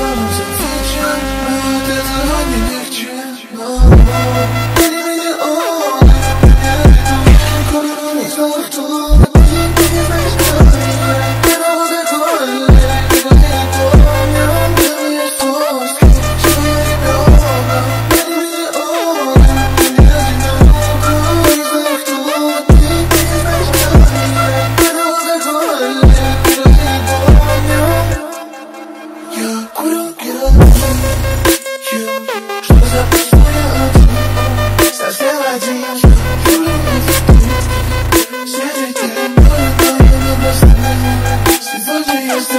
нам завтра, но от этого не легче. Ты не миллион, кроме не знал, кто. Ты не знаешь, кто я. Ты новый такой, никто не помню. Ты мне жестко, что я ребенок. Ты не миллион, ты не одиноко. Не знаю, кто ты, не знаешь, кто я. Ты новый такой, никто не помню. Я курю что за пустое один, совсем один. Сегодня я